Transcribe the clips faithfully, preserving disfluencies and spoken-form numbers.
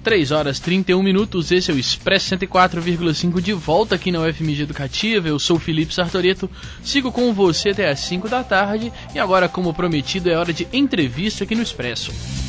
três horas e trinta e um minutos, esse é o Expresso cento e quatro vírgula cinco de volta aqui na U F M G Educativa. Eu sou o Felipe Sartoreto, sigo com você até às cinco da tarde e agora, como prometido, é hora de entrevista aqui no Expresso.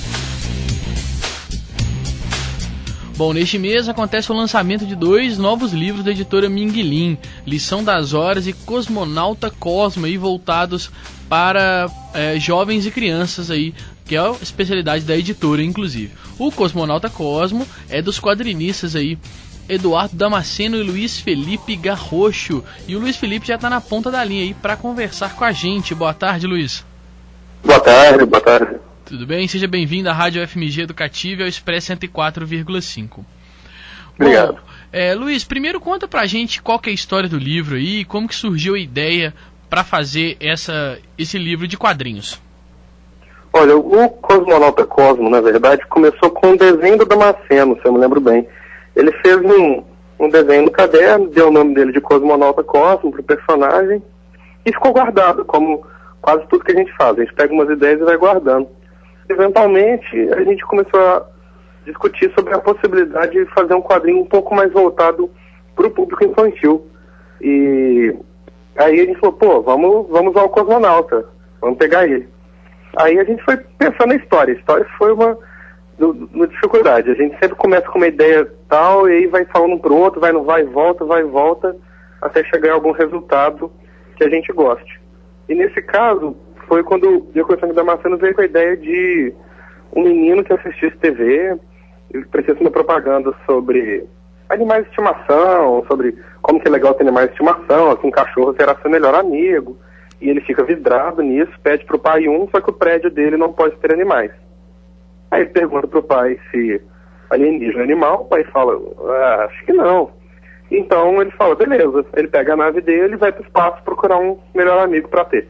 Bom, neste mês acontece o lançamento de dois novos livros da editora Minguilim, Lição das Horas e Cosmonauta Cosmo, aí, voltados para é, jovens e crianças, aí, que é a especialidade da editora, inclusive. O Cosmonauta Cosmo é dos quadrinistas aí, Eduardo Damasceno e Luiz Felipe Garrocho. E o Luiz Felipe já está na ponta da linha aí para conversar com a gente. Boa tarde, Luiz. Boa tarde, boa tarde. Tudo bem? Seja bem-vindo à Rádio U F M G Educativa e ao Expresso cento e quatro vírgula cinco. Obrigado. Bom, é, Luiz, primeiro conta pra gente qual que é a história do livro aí, como que surgiu a ideia para fazer essa, esse livro de quadrinhos. Olha, o Cosmonauta Cosmo, na verdade, começou com um desenho do Damasceno, se eu me lembro bem. Ele fez um, um desenho no caderno, deu o nome dele de Cosmonauta Cosmo pro personagem e ficou guardado, como quase tudo que a gente faz. A gente pega umas ideias e vai guardando. Eventualmente, a gente começou a discutir sobre a possibilidade de fazer um quadrinho um pouco mais voltado para o público infantil. E aí a gente falou, pô, vamos, vamos ao Cosmonauta, vamos pegar ele. Aí a gente foi pensando na história. A história foi uma, uma dificuldade. A gente sempre começa com uma ideia tal, e aí vai falando um para o outro, vai no vai e volta, vai e volta, até chegar a algum resultado que a gente goste. E nesse caso, foi quando eu conheci o Damasceno, veio com a ideia de um menino que assistisse T V, ele precisa uma propaganda sobre animais de estimação, sobre como que é legal ter animais de estimação, assim, um cachorro será seu melhor amigo, e ele fica vidrado nisso, pede pro pai um, só que o prédio dele não pode ter animais. Aí ele pergunta pro pai se alienígena é animal, o pai fala, ah, acho que não. Então ele fala, beleza, ele pega a nave dele e vai pro espaço procurar um melhor amigo para ter.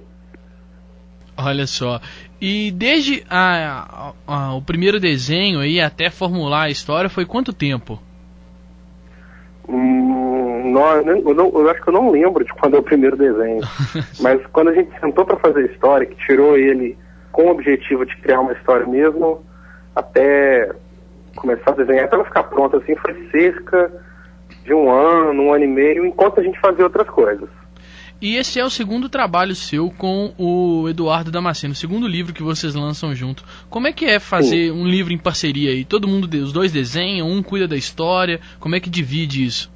Olha só, e desde a, a, a, o primeiro desenho aí até formular a história, foi quanto tempo? Hum, não, eu, não, eu acho que eu não lembro de quando é o primeiro desenho, mas quando a gente sentou para fazer a história, que tirou ele com o objetivo de criar uma história mesmo, até começar a desenhar, até ela ficar pronta assim, foi cerca de um ano, um ano e meio, enquanto a gente fazia outras coisas. E esse é o segundo trabalho seu com o Eduardo Damasceno, o segundo livro que vocês lançam junto. Como é que é fazer Sim. um livro em parceria aí? Todo mundo, os dois desenham, um cuida da história, como é que divide isso?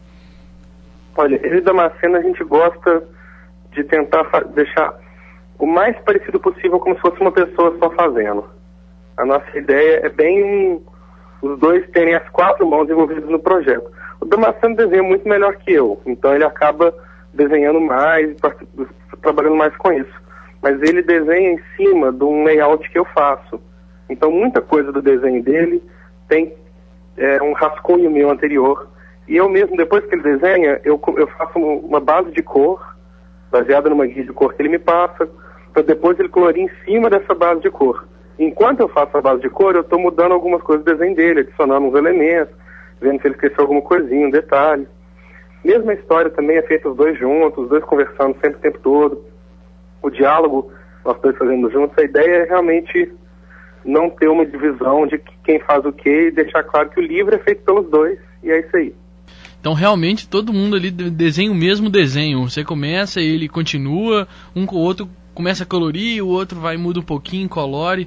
Olha, eu e Damasceno a gente gosta de tentar deixar o mais parecido possível, como se fosse uma pessoa só fazendo. A nossa ideia é bem os dois terem as quatro mãos envolvidas no projeto. O Damasceno desenha muito melhor que eu, então ele acaba desenhando mais, trabalhando mais com isso. Mas ele desenha em cima de um layout que eu faço. Então muita coisa do desenho dele tem é, um rascunho meu anterior. E eu mesmo, depois que ele desenha, eu, eu faço uma base de cor, baseada numa guia de cor que ele me passa, para depois ele colorir em cima dessa base de cor. Enquanto eu faço a base de cor, eu estou mudando algumas coisas do desenho dele, adicionando uns elementos, vendo se ele esqueceu alguma coisinha, um detalhe. Mesma história também é feita os dois juntos, os dois conversando sempre o tempo todo. O diálogo, nós dois fazendo juntos, a ideia é realmente não ter uma divisão de quem faz o quê e deixar claro que o livro é feito pelos dois, e é isso aí. Então realmente todo mundo ali desenha o mesmo desenho. Você começa, ele continua, um com o outro começa a colorir, o outro vai muda um pouquinho, colore.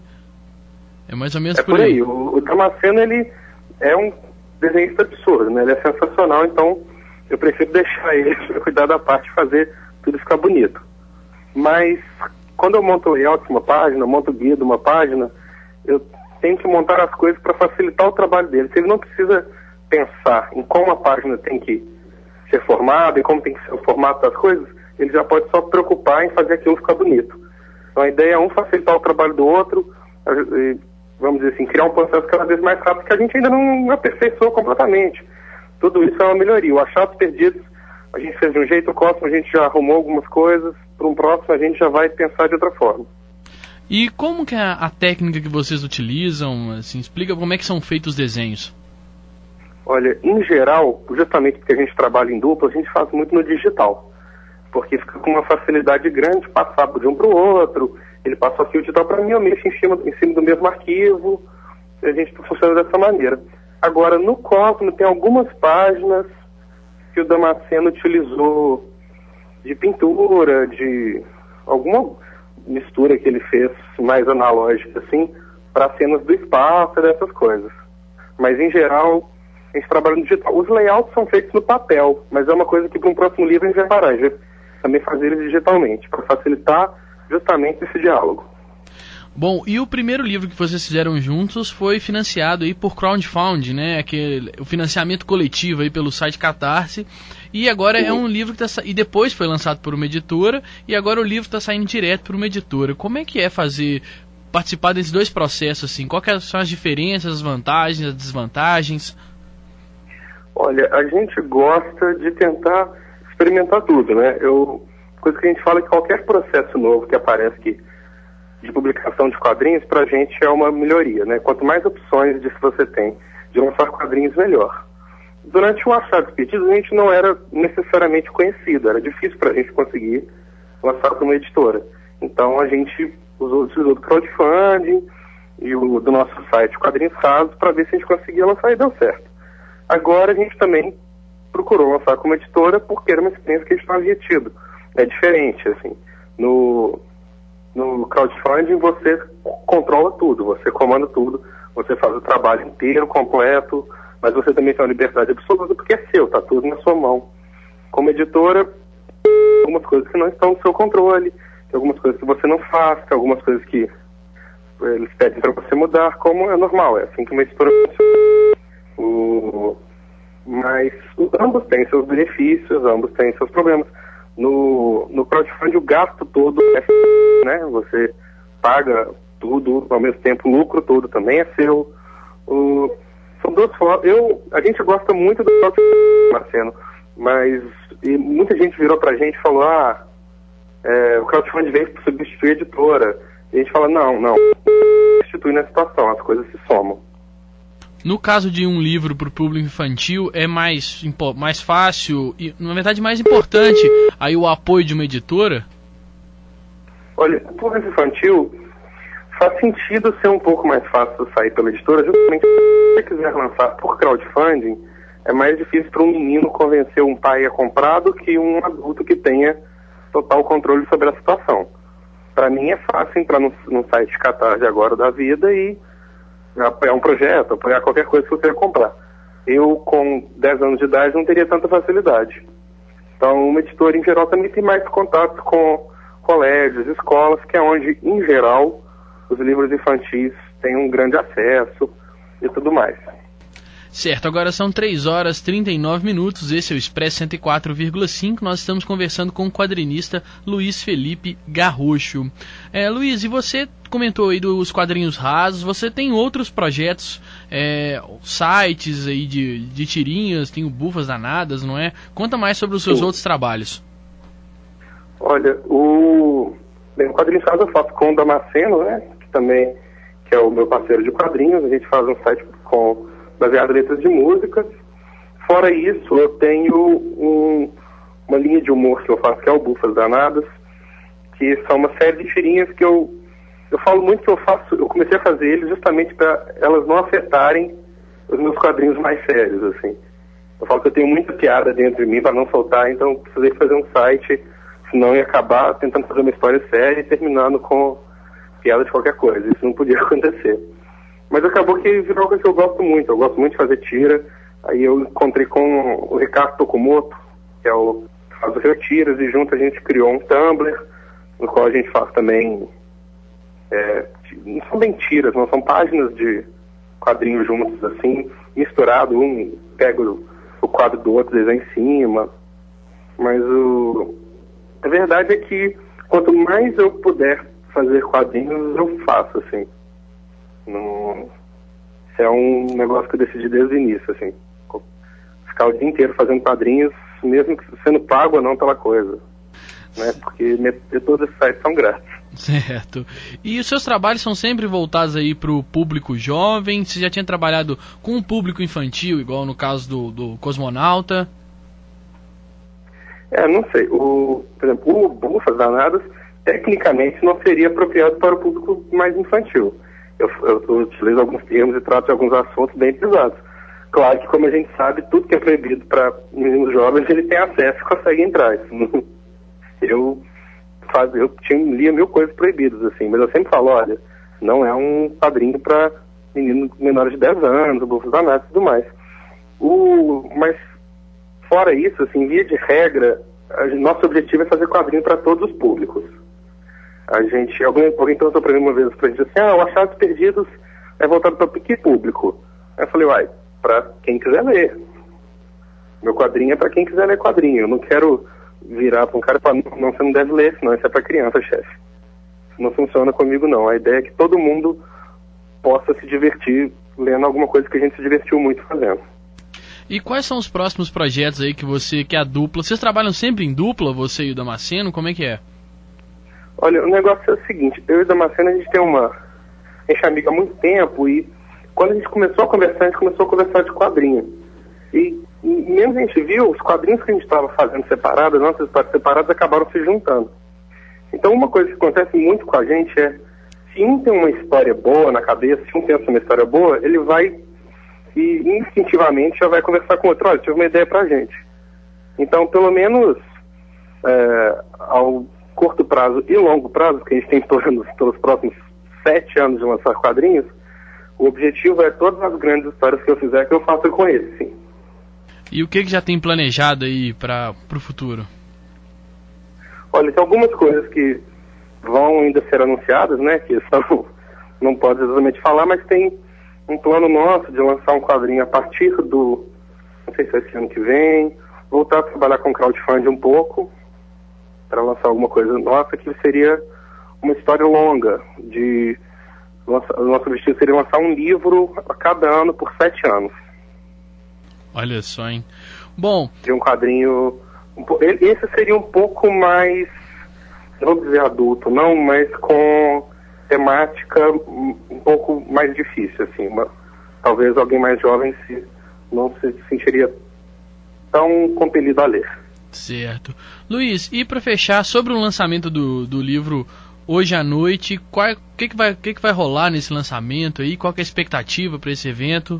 É mais ou menos é por aí. aí. O, o Damasceno, ele é um desenhista absurdo, né? Ele é sensacional, então eu prefiro deixar ele cuidar da parte de fazer tudo ficar bonito. Mas quando eu monto o layout de uma página, monto o guia de uma página, eu tenho que montar as coisas para facilitar o trabalho dele. Ele não precisa pensar em como a página tem que ser formada, em como tem que ser o formato das coisas, ele já pode só se preocupar em fazer aquilo ficar bonito. Então a ideia é um facilitar o trabalho do outro, vamos dizer assim, criar um processo cada vez mais rápido, que a gente ainda não aperfeiçoou completamente. Tudo isso é uma melhoria. O Achados Perdidos, a gente fez de um jeito, o Cosmo a gente já arrumou algumas coisas, para um próximo a gente já vai pensar de outra forma. E como que é a técnica que vocês utilizam? Assim, explica como é que são feitos os desenhos. Olha, em geral, justamente porque a gente trabalha em dupla, a gente faz muito no digital. Porque fica com uma facilidade grande passar de um para o outro, ele passa aqui o digital para mim, eu mexo em cima, em cima do mesmo arquivo, e a gente funciona dessa maneira. Agora, no Cosmo tem algumas páginas que o Damasceno utilizou de pintura, de alguma mistura que ele fez mais analógica, assim, para cenas do espaço e dessas coisas. Mas, em geral, a gente trabalha no digital. Os layouts são feitos no papel, mas é uma coisa que para um próximo livro a gente vai parar, a gente vai também fazer eles digitalmente, para facilitar justamente esse diálogo. Bom, e o primeiro livro que vocês fizeram juntos foi financiado aí por crowdfunding, né? Aquele, o financiamento coletivo aí pelo site Catarse. E agora uhum. é um livro que está... E depois foi lançado por uma editora, e agora o livro está saindo direto por uma editora. Como é que é fazer... participar desses dois processos, assim? Quais são as diferenças, as vantagens, as desvantagens? Olha, a gente gosta de tentar experimentar tudo, né? Eu, coisa que a gente fala é que qualquer processo novo que aparece aqui, de publicação de quadrinhos, pra gente é uma melhoria, né? Quanto mais opções disso você tem de lançar quadrinhos, melhor. Durante o Achados Perdidos, a gente não era necessariamente conhecido, era difícil pra gente conseguir lançar para uma editora. Então a gente usou, utilizou do crowdfunding e o do nosso site Quadrinhos Rasos para ver se a gente conseguia lançar e deu certo. Agora a gente também procurou lançar como editora porque era uma experiência que a gente não havia tido. É diferente, assim. No... No crowdfunding você controla tudo, você comanda tudo, você faz o trabalho inteiro, completo, mas você também tem uma liberdade absoluta porque é seu, está tudo na sua mão. Como editora, tem algumas coisas que não estão no seu controle, tem algumas coisas que você não faz, tem algumas coisas que eles pedem para você mudar, como é normal, é assim que uma editora funciona. O... Mas ambos têm seus benefícios, ambos têm seus problemas. No, no crowdfunding o gasto todo é, né? Você paga tudo, ao mesmo tempo o lucro todo também é seu. O, são duas formas. Eu, a gente gosta muito do crowdfunding, Marcelo, mas e muita gente virou pra gente e falou, ah, é, o crowdfunding veio para substituir a editora. E a gente fala, não, não, substitui na situação, as coisas se somam. No caso de um livro para o público infantil, é mais, mais fácil e, na verdade, mais importante aí o apoio de uma editora? Olha, o público infantil faz sentido ser um pouco mais fácil sair pela editora, justamente se você quiser lançar por crowdfunding, é mais difícil para um menino convencer um pai a comprar do que um adulto que tenha total controle sobre a situação. Para mim é fácil entrar no, no site Catarse agora da vida e apoiar um projeto, apoiar qualquer coisa que você queira comprar. Eu, com dez anos de idade, não teria tanta facilidade. Então, uma editora, em geral, também tem mais contato com colégios, escolas, que é onde, em geral, os livros infantis têm um grande acesso e tudo mais. Certo, agora são três horas e trinta e nove minutos, esse é o Expresso cento e quatro vírgula cinco, nós estamos conversando com o quadrinista Luiz Felipe Garrocho. É, Luiz, e você comentou aí dos quadrinhos rasos, você tem outros projetos, é, sites aí de, de tirinhas, tem o Bufas Danadas, não é? Conta mais sobre os seus Sim. outros trabalhos. Olha, o, bem, o quadrinhos rasos eu faço com o Damasceno, né, que também que é o meu parceiro de quadrinhos, a gente faz um site com baseado em letras de músicas. Fora isso, eu tenho um, uma linha de humor que eu faço, que é o Bufas Danadas, que são uma série de tirinhas que eu, eu falo muito que eu faço, eu comecei a fazer eles justamente para elas não afetarem os meus quadrinhos mais sérios, assim. Eu falo que eu tenho muita piada dentro de mim para não soltar, então eu precisei fazer um site, senão ia acabar tentando fazer uma história séria e terminando com piada de qualquer coisa. Isso não podia acontecer. Mas acabou que virou uma coisa que eu gosto muito. Eu gosto muito de fazer tira. Aí eu encontrei com o Ricardo Tokumoto, que é o que faz os tiras, e junto a gente criou um Tumblr, no qual a gente faz também... É, não são bem tiras, não são páginas de quadrinhos juntos, assim, misturado. Um pega o, o quadro do outro, desenha em cima. Mas o... a verdade é que quanto mais eu puder fazer quadrinhos, eu faço, assim. Não... Isso é um negócio que eu decidi desde o início, assim. Ficar o dia inteiro fazendo quadrinhos, mesmo que sendo pago ou não pela coisa. Né? Porque todos esses sites são grátis. Certo. E os seus trabalhos são sempre voltados aí para o público jovem? Você já tinha trabalhado com o público infantil, igual no caso do, do Cosmonauta? É, não sei. O, por exemplo, o Bufas Danadas, tecnicamente, não seria apropriado para o público mais infantil. Eu, eu, eu utilizo alguns termos e trato de alguns assuntos bem pesados. Claro que, como a gente sabe, tudo que é proibido para meninos jovens, ele tem acesso e consegue entrar. Eu, faz, eu tinha, lia mil coisas proibidas, assim, mas eu sempre falo, olha, não é um quadrinho para meninos menores de dez anos, bolsos danados e tudo mais. O, mas, fora isso, assim, via de regra, a, nosso objetivo é fazer quadrinho para todos os públicos. A gente, alguém, alguém perguntou para mim uma vez pra gente assim, ah, o Achados Perdidos é voltado para que público? Aí eu falei, uai, para quem quiser ler. Meu quadrinho é para quem quiser ler quadrinho. Eu não quero virar para um cara e falar, não, você não deve ler, senão isso é para criança, chefe. Isso não funciona comigo, não. A ideia é que todo mundo possa se divertir lendo alguma coisa que a gente se divertiu muito fazendo. E quais são os próximos projetos aí que você, que é a dupla? Vocês trabalham sempre em dupla, você e o Damasceno? Como é que é? Olha, o negócio é o seguinte, eu e o Damasceno, a gente tem uma... A gente é amiga há muito tempo e quando a gente começou a conversar, a gente começou a conversar de quadrinho. E, e mesmo a gente viu, os quadrinhos que a gente estava fazendo separados, as nossas histórias separadas acabaram se juntando. Então uma coisa que acontece muito com a gente é, se um tem uma história boa na cabeça, se um pensa uma história boa, ele vai e instintivamente já vai conversar com o outro, olha, tive uma ideia pra gente. Então, pelo menos é, ao curto prazo e longo prazo, que a gente tem planos pelos próximos sete anos de lançar quadrinhos, o objetivo é todas as grandes histórias que eu fizer que eu faça com ele, sim. E o que, que já tem planejado aí para o futuro? Olha, tem algumas coisas que vão ainda ser anunciadas, né, que são, não posso exatamente falar, mas tem um plano nosso de lançar um quadrinho a partir do, não sei se é esse ano que vem, voltar a trabalhar com crowdfunding um pouco, para lançar alguma coisa nossa, que seria uma história longa, de lança, o nosso objetivo seria lançar um livro a cada ano por sete anos. Olha só, hein? Bom... De um quadrinho... Um, esse seria um pouco mais, não vou dizer adulto, não, mas com temática um pouco mais difícil, assim. Uma, talvez alguém mais jovem se, não se sentiria tão compelido a ler. Certo. Luiz, e para fechar, sobre o lançamento do, do livro hoje à noite, o que, que, vai, que, que vai rolar nesse lançamento aí? Qual que é a expectativa para esse evento?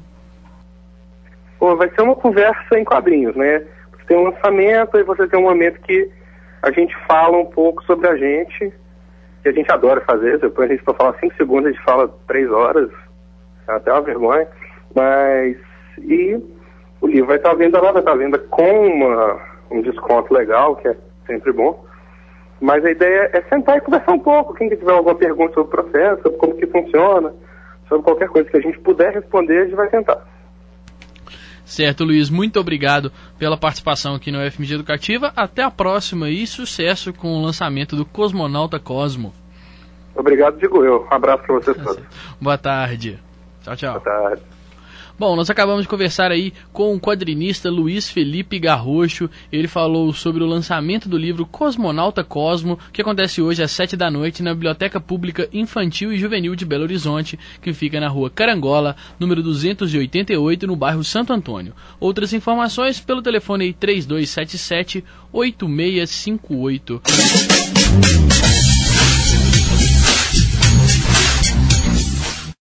Pô, vai ser uma conversa em quadrinhos, né? Você tem um lançamento e você tem um momento que a gente fala um pouco sobre a gente, que a gente adora fazer. Depois a gente para falar cinco segundos, a gente fala três horas, é até uma vergonha. Mas, e o livro vai estar à venda lá, vai estar à venda com uma, um desconto legal, que é sempre bom. Mas a ideia é sentar e conversar um pouco. Quem tiver alguma pergunta sobre o processo, sobre como que funciona, sobre qualquer coisa que a gente puder responder, a gente vai tentar. Certo, Luiz, muito obrigado pela participação aqui no F M G Educativa. Até a próxima e sucesso com o lançamento do Cosmonauta Cosmo. Obrigado, digo eu. Um abraço para vocês todos. Boa tarde. Tchau, tchau. Boa tarde. Bom, nós acabamos de conversar aí com o quadrinista Luiz Felipe Garrocho. Ele falou sobre o lançamento do livro Cosmonauta Cosmo, que acontece hoje às sete da noite na Biblioteca Pública Infantil e Juvenil de Belo Horizonte, que fica na rua Carangola, número duzentos e oitenta e oito, no bairro Santo Antônio. Outras informações pelo telefone três dois sete sete, oito seis cinco oito.